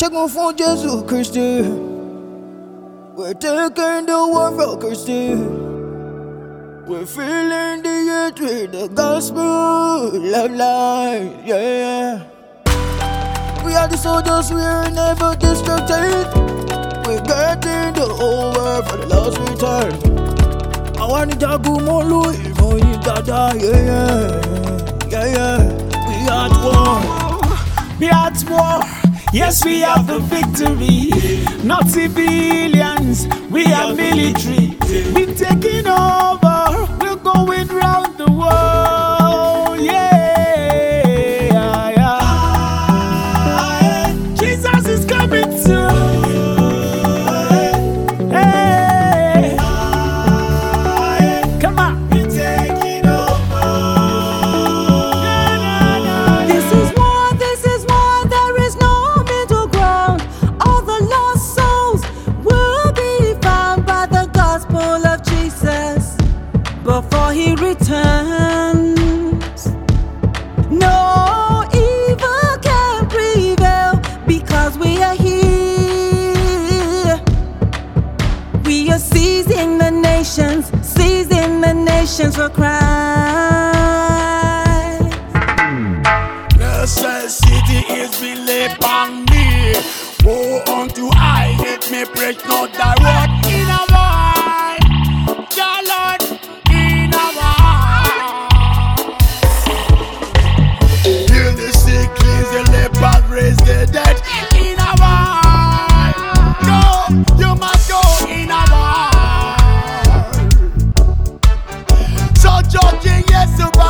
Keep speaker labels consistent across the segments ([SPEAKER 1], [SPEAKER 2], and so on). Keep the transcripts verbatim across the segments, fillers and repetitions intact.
[SPEAKER 1] Chegou com Jesus Cristo. We're taking the world for Christy. We're filling the earth with the gospel, love life, yeah. We are the soldiers, we're never distracted. We're getting the whole world for the last return. I want to talk to Molu, even you dada, yeah, yeah, yeah, yeah. We at war,
[SPEAKER 2] We at war. Yes, we have the victory. Not civilians, we are military. We're taking over, we're going round the world. Yeah, yeah. Jesus is coming soon. Hey, come on. We're taking over.
[SPEAKER 3] This is war, this is war, there is no middle ground. All the lost souls will be found by the gospel of Jesus before he returns. No evil can prevail because we are here. We are seizing the nations, seizing the nations for Christ.
[SPEAKER 4] Necessity is belief on me. Woe unto I, hit me, preach not thy word in a word. Your Lord in a word. Heal the sick, cleanse the leper, raise the dead in a word. Go, you must go in a word. So judging, yes,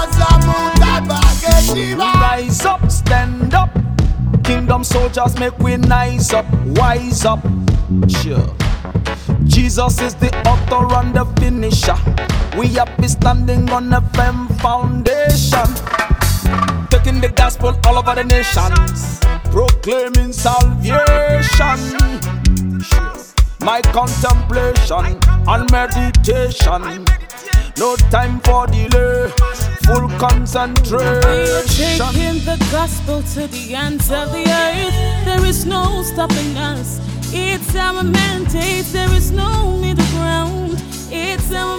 [SPEAKER 2] Rise up, stand up. Kingdom soldiers make we nice up, wise up. Sure. Jesus is the author and the finisher. We have been standing on a firm foundation. Taking the gospel all over the nations, proclaiming salvation. Sure. My contemplation and meditation. No time for delay, full concentration.
[SPEAKER 3] We are taking the gospel to the ends of the earth. There is no stopping us. It's our mandate. There is no middle ground. It's our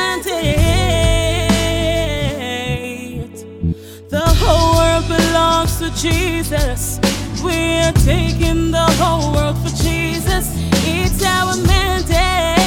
[SPEAKER 3] mandate. The whole world belongs to Jesus. We are taking the whole world for Jesus. It's our mandate.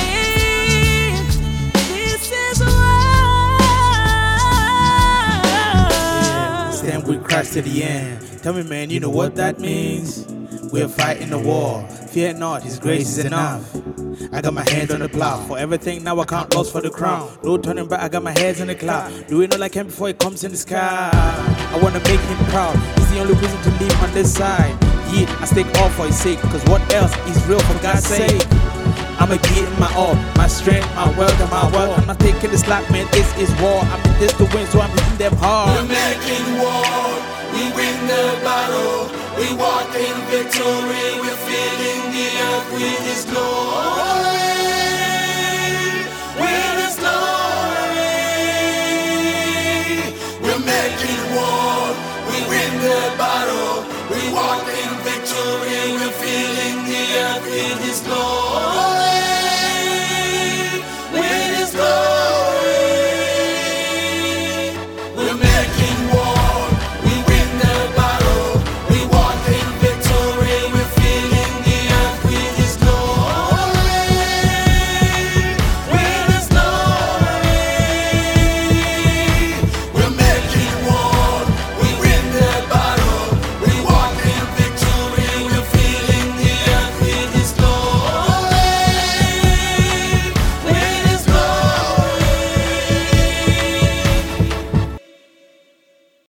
[SPEAKER 5] Stand with Christ to the end. Tell me, man, you know what that means? We're fighting the war. Fear not, His grace is enough. I got my hands on the plow. For everything now I count lost for the crown. No turning back, I got my hands in the cloud. Doing all I can before it comes in the sky. I wanna make Him proud. He's the only reason to live on this side. Yet I stake all for His sake. Cause what else is real for God's sake? I'ma give it my all, my strength, my wealth, and my wealth. I'm not taking the slack, man, this is war. I'm in this to win, so I'm hitting them hard.
[SPEAKER 4] We're making war, we win the battle. We walk in victory, we're filling the earth with His glory.